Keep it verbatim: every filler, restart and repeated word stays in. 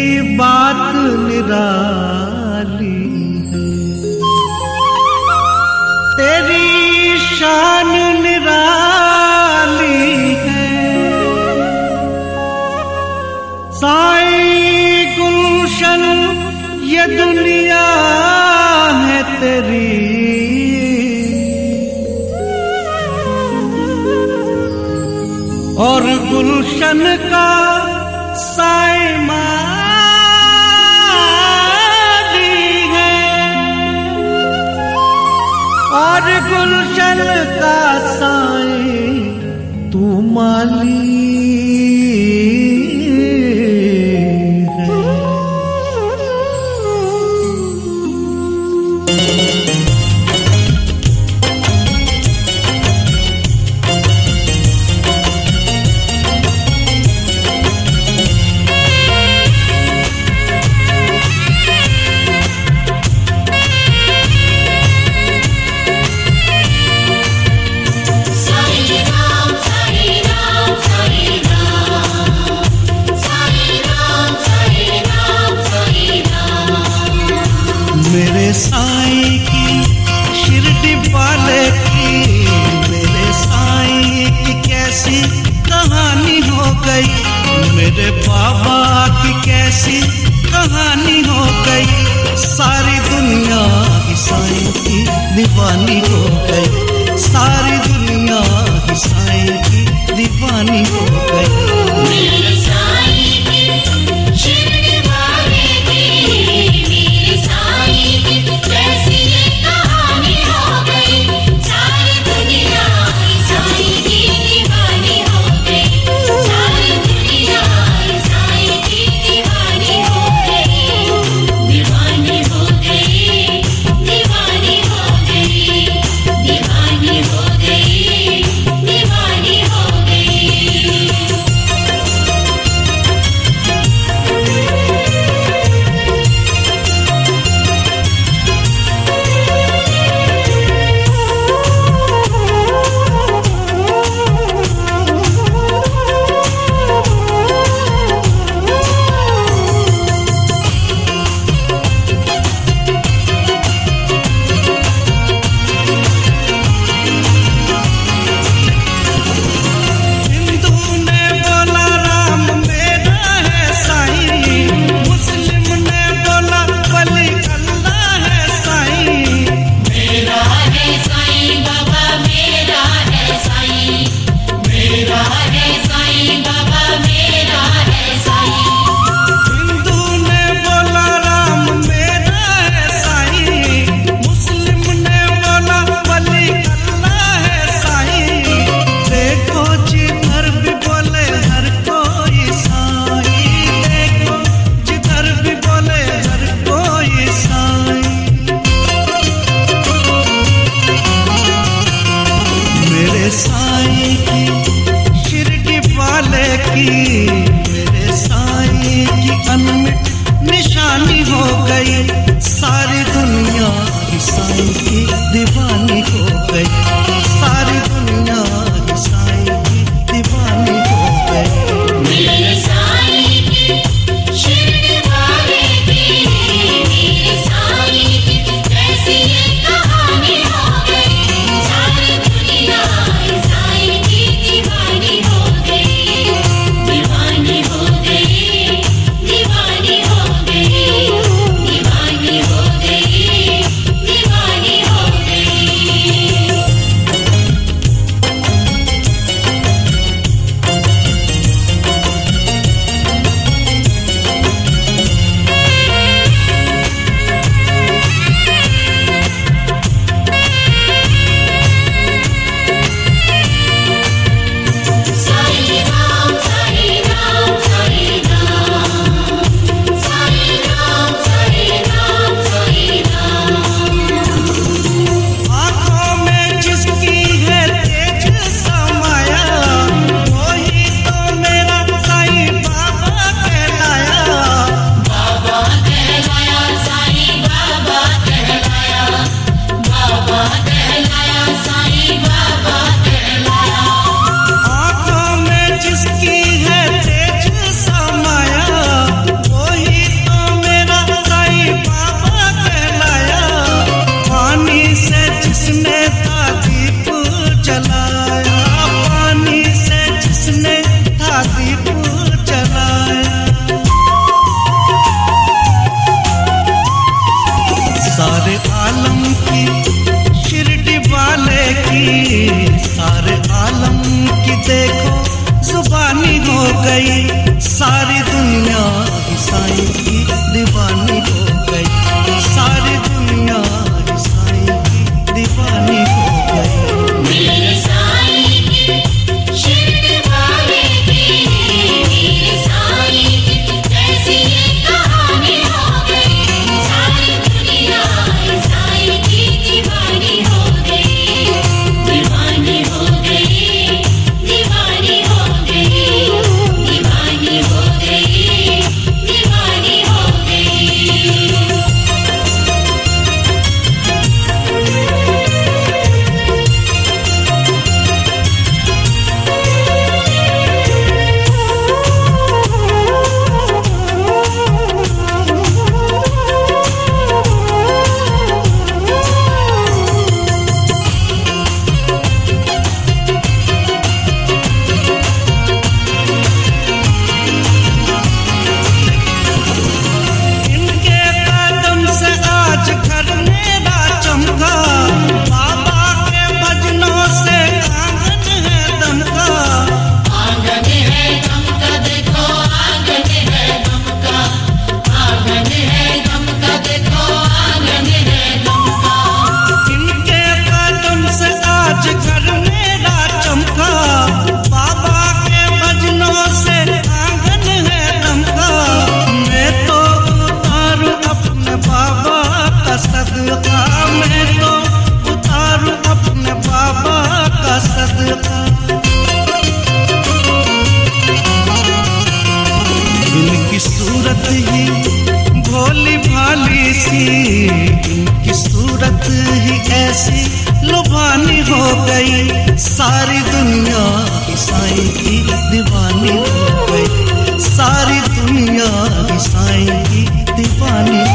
बात निराली है, तेरी शान निराली है। साईं गुलशन ये दुनिया है तेरी, और गुलशन का साईं और गुलशन का साईं तू माली है। मेरे साईं की शिरडी वाले की, मेरे साईं की कैसी कहानी हो गई, मेरे बाबा की कैसी कहानी हो गई। सारी दुनिया ही साईं की दीवानी हो गई, सारी दुनिया ही साईं की दीवानी हो गई। मेरे साईं की शिरडी वाले की, मेरे साईं की कैसी ये कहानी हो गई, सारी दुनिया ही साईं की दीवानी हो गई, सारी दुनिया ही साईं की दीवानी हो गई, दीवानी हो गई, दीवानी हो गई, दीवानी हो गई, दीवानी हो गई। साईं की शिरडी वाले की, मेरे साईं की अनमिट निशानी हो गई, सारी दुनिया ही साईं की दीवानी हो गई, सारी दुनिया ही साईं की दीवानी हो गई। मेरे साईं की शिरडी वाले की, मेरे साईं की कैसी ये कहानी हो गई, सारी दुनिया ही साईं की दीवानी हो गई, दीवानी हो गई, दीवानी हो गई, दीवानी हो गई, दीवानी हो गई। ही भोली भाली सी, इनकी सूरत ही ऐसी लुभानी हो गई, सारी दुनिया ईसाई की दीवानी हो गई, सारी दुनिया ईसाई की दीवानी